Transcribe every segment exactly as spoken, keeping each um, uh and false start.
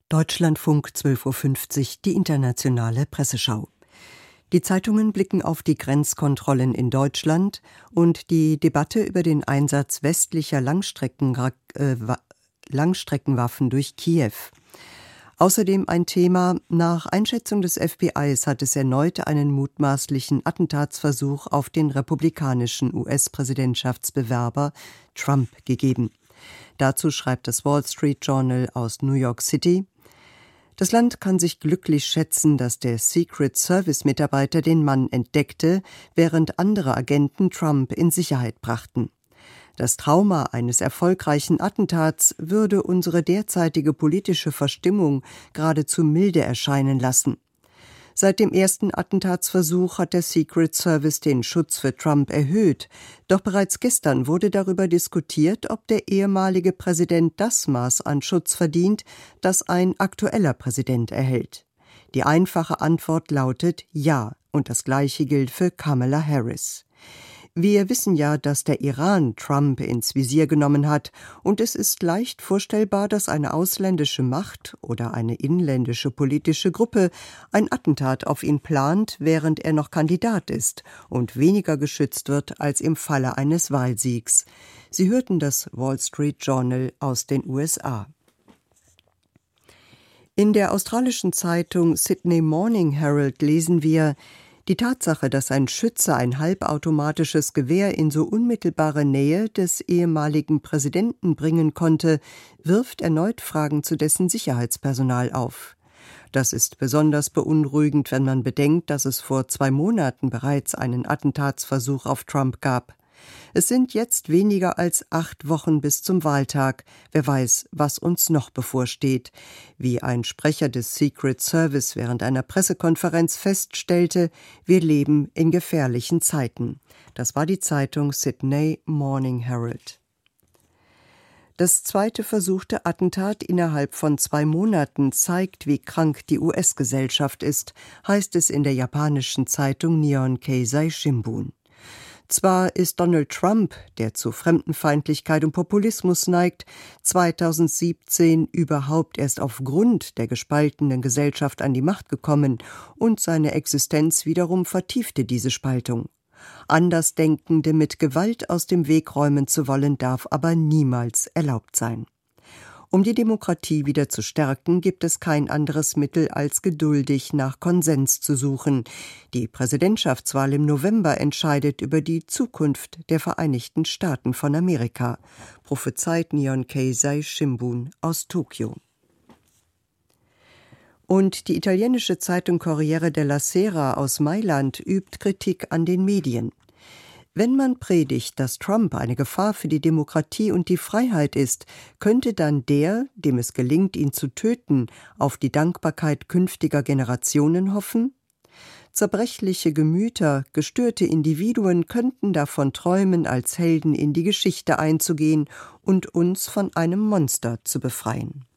Deutschlandfunk zwölf Uhr fünfzig, die internationale Presseschau. Die Zeitungen blicken auf die Grenzkontrollen in Deutschland und die Debatte über den Einsatz westlicher Langstrecken, äh, Langstreckenwaffen durch Kiew. Außerdem ein Thema: Nach Einschätzung des F B Is hat es erneut einen mutmaßlichen Attentatsversuch auf den republikanischen U S-Präsidentschaftsbewerber Trump gegeben. Dazu schreibt das Wall Street Journal aus New York City: Das Land kann sich glücklich schätzen, dass der Secret Service-Mitarbeiter den Mann entdeckte, während andere Agenten Trump in Sicherheit brachten. Das Trauma eines erfolgreichen Attentats würde unsere derzeitige politische Verstimmung geradezu milde erscheinen lassen. Seit dem ersten Attentatsversuch hat der Secret Service den Schutz für Trump erhöht. Doch bereits gestern wurde darüber diskutiert, ob der ehemalige Präsident das Maß an Schutz verdient, das ein aktueller Präsident erhält. Die einfache Antwort lautet ja, und das Gleiche gilt für Kamala Harris. Wir wissen ja, dass der Iran Trump ins Visier genommen hat, und es ist leicht vorstellbar, dass eine ausländische Macht oder eine inländische politische Gruppe ein Attentat auf ihn plant, während er noch Kandidat ist und weniger geschützt wird als im Falle eines Wahlsiegs. Sie hörten das Wall Street Journal aus den U S A. In der australischen Zeitung Sydney Morning Herald lesen wir: Die Tatsache, dass ein Schütze ein halbautomatisches Gewehr in so unmittelbare Nähe des ehemaligen Präsidenten bringen konnte, wirft erneut Fragen zu dessen Sicherheitspersonal auf. Das ist besonders beunruhigend, wenn man bedenkt, dass es vor zwei Monaten bereits einen Attentatsversuch auf Trump gab. Es sind jetzt weniger als acht Wochen bis zum Wahltag. Wer weiß, was uns noch bevorsteht. Wie ein Sprecher des Secret Service während einer Pressekonferenz feststellte: Wir leben in gefährlichen Zeiten. Das war die Zeitung Sydney Morning Herald. Das zweite versuchte Attentat innerhalb von zwei Monaten zeigt, wie krank die U S-Gesellschaft ist, heißt es in der japanischen Zeitung Nihon Keizai Shimbun. Zwar ist Donald Trump, der zu Fremdenfeindlichkeit und Populismus neigt, zweitausendsiebzehn überhaupt erst aufgrund der gespaltenen Gesellschaft an die Macht gekommen, und seine Existenz wiederum vertiefte diese Spaltung. Andersdenkende mit Gewalt aus dem Weg räumen zu wollen, darf aber niemals erlaubt sein. Um die Demokratie wieder zu stärken, gibt es kein anderes Mittel, als geduldig nach Konsens zu suchen. Die Präsidentschaftswahl im November entscheidet über die Zukunft der Vereinigten Staaten von Amerika, prophezeit Nihon Keizai Shimbun aus Tokio. Und die italienische Zeitung Corriere della Sera aus Mailand übt Kritik an den Medien. Wenn man predigt, dass Trump eine Gefahr für die Demokratie und die Freiheit ist, könnte dann der, dem es gelingt, ihn zu töten, auf die Dankbarkeit künftiger Generationen hoffen? Zerbrechliche Gemüter, gestörte Individuen könnten davon träumen, als Helden in die Geschichte einzugehen und uns von einem Monster zu befreien.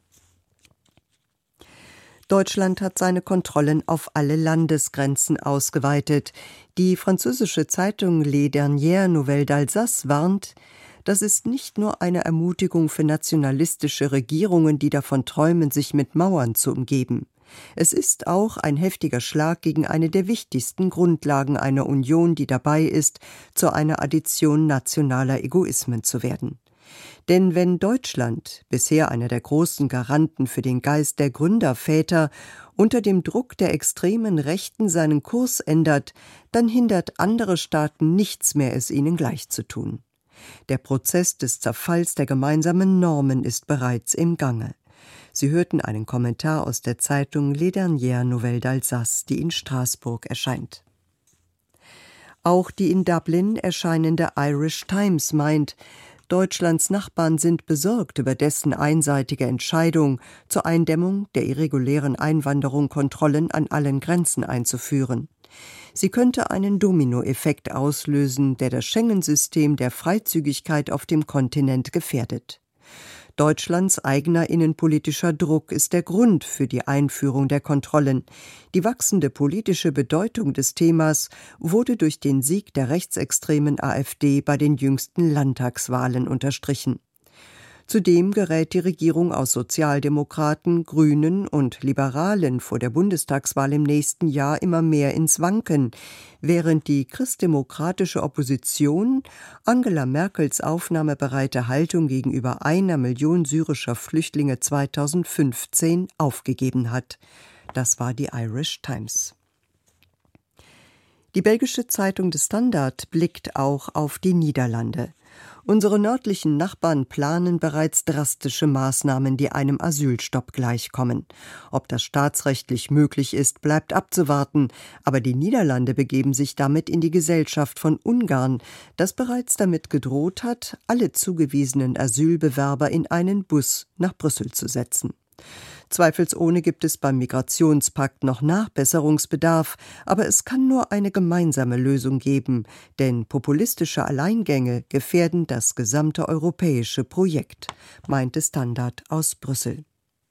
Deutschland hat seine Kontrollen auf alle Landesgrenzen ausgeweitet. Die französische Zeitung Les Dernières Nouvelles d'Alsace warnt: Das ist nicht nur eine Ermutigung für nationalistische Regierungen, die davon träumen, sich mit Mauern zu umgeben. Es ist auch ein heftiger Schlag gegen eine der wichtigsten Grundlagen einer Union, die dabei ist, zu einer Addition nationaler Egoismen zu werden. Denn wenn Deutschland, bisher einer der großen Garanten für den Geist der Gründerväter, unter dem Druck der extremen Rechten seinen Kurs ändert, dann hindert andere Staaten nichts mehr, es ihnen gleich zu tun. Der Prozess des Zerfalls der gemeinsamen Normen ist bereits im Gange. Sie hörten einen Kommentar aus der Zeitung Les Dernières Nouvelles d'Alsace, die in Straßburg erscheint. Auch die in Dublin erscheinende Irish Times meint, Deutschlands Nachbarn sind besorgt über dessen einseitige Entscheidung, zur Eindämmung der irregulären Einwanderung Kontrollen an allen Grenzen einzuführen. Sie könnte einen Dominoeffekt auslösen, der das Schengen-System der Freizügigkeit auf dem Kontinent gefährdet. Deutschlands eigener innenpolitischer Druck ist der Grund für die Einführung der Kontrollen. Die wachsende politische Bedeutung des Themas wurde durch den Sieg der rechtsextremen AfD bei den jüngsten Landtagswahlen unterstrichen. Zudem gerät die Regierung aus Sozialdemokraten, Grünen und Liberalen vor der Bundestagswahl im nächsten Jahr immer mehr ins Wanken, während die christdemokratische Opposition Angela Merkels aufnahmebereite Haltung gegenüber einer Million syrischer Flüchtlinge zweitausendfünfzehn aufgegeben hat. Das war die Irish Times. Die belgische Zeitung De Standaard blickt auch auf die Niederlande. Unsere nördlichen Nachbarn planen bereits drastische Maßnahmen, die einem Asylstopp gleichkommen. Ob das staatsrechtlich möglich ist, bleibt abzuwarten, aber die Niederlande begeben sich damit in die Gesellschaft von Ungarn, das bereits damit gedroht hat, alle zugewiesenen Asylbewerber in einen Bus nach Brüssel zu setzen. Zweifelsohne gibt es beim Migrationspakt noch Nachbesserungsbedarf, aber es kann nur eine gemeinsame Lösung geben, denn populistische Alleingänge gefährden das gesamte europäische Projekt, meinte Standard aus Brüssel.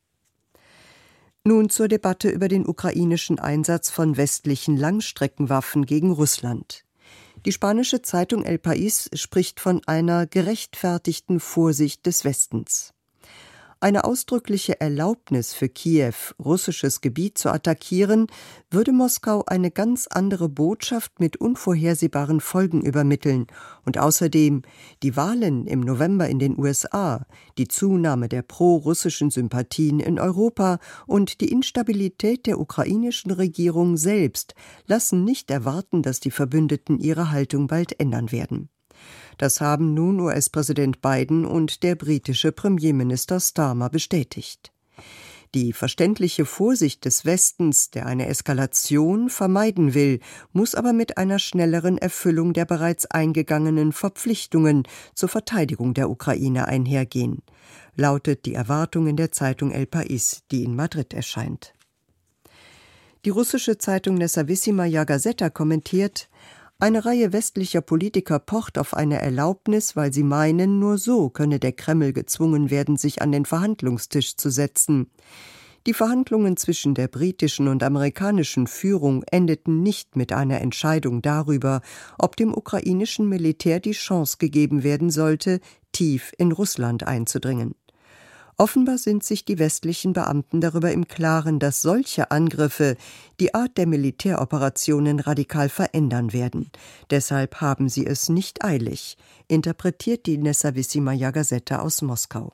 Nun zur Debatte über den ukrainischen Einsatz von westlichen Langstreckenwaffen gegen Russland. Die spanische Zeitung El País spricht von einer gerechtfertigten Vorsicht des Westens. Eine ausdrückliche Erlaubnis für Kiew, russisches Gebiet zu attackieren, würde Moskau eine ganz andere Botschaft mit unvorhersehbaren Folgen übermitteln. Und außerdem die Wahlen im November in den U S A, die Zunahme der pro-russischen Sympathien in Europa und die Instabilität der ukrainischen Regierung selbst lassen nicht erwarten, dass die Verbündeten ihre Haltung bald ändern werden. Das haben nun U S-Präsident Biden und der britische Premierminister Starmer bestätigt. Die verständliche Vorsicht des Westens, der eine Eskalation vermeiden will, muss aber mit einer schnelleren Erfüllung der bereits eingegangenen Verpflichtungen zur Verteidigung der Ukraine einhergehen, lautet die Erwartung in der Zeitung El País, die in Madrid erscheint. Die russische Zeitung Nezawissimaya Gazeta kommentiert: Eine Reihe westlicher Politiker pocht auf eine Erlaubnis, weil sie meinen, nur so könne der Kreml gezwungen werden, sich an den Verhandlungstisch zu setzen. Die Verhandlungen zwischen der britischen und amerikanischen Führung endeten nicht mit einer Entscheidung darüber, ob dem ukrainischen Militär die Chance gegeben werden sollte, tief in Russland einzudringen. Offenbar sind sich die westlichen Beamten darüber im Klaren, dass solche Angriffe die Art der Militäroperationen radikal verändern werden. Deshalb haben sie es nicht eilig, interpretiert die Nezawissimaya Gazeta aus Moskau.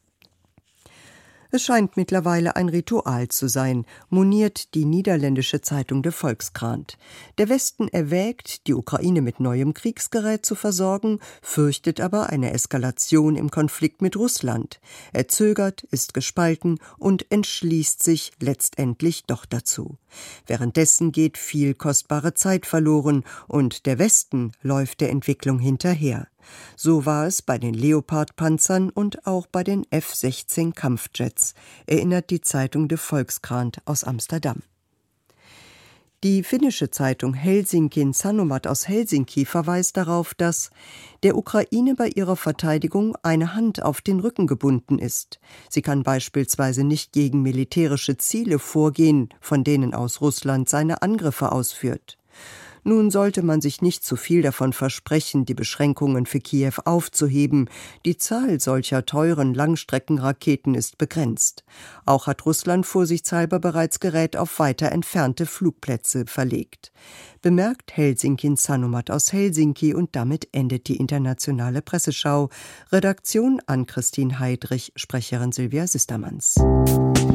Es scheint mittlerweile ein Ritual zu sein, moniert die niederländische Zeitung De Volkskrant. Der Westen erwägt, die Ukraine mit neuem Kriegsgerät zu versorgen, fürchtet aber eine Eskalation im Konflikt mit Russland. Er zögert, ist gespalten und entschließt sich letztendlich doch dazu. Währenddessen geht viel kostbare Zeit verloren und der Westen läuft der Entwicklung hinterher. So war es bei den Leopard-Panzern und auch bei den F sechzehn Kampfjets, erinnert die Zeitung De Volkskrant aus Amsterdam. Die finnische Zeitung Helsingin Sanomat aus Helsinki verweist darauf, dass der Ukraine bei ihrer Verteidigung eine Hand auf den Rücken gebunden ist. Sie kann beispielsweise nicht gegen militärische Ziele vorgehen, von denen aus Russland seine Angriffe ausführt. Nun sollte man sich nicht zu viel davon versprechen, die Beschränkungen für Kiew aufzuheben. Die Zahl solcher teuren Langstreckenraketen ist begrenzt. Auch hat Russland vorsichtshalber bereits Gerät auf weiter entfernte Flugplätze verlegt. Bemerkt Helsingin Sanomat aus Helsinki, und damit endet die internationale Presseschau. Redaktion Ann-Christine Heidrich, Sprecherin Silvia Sistermanns.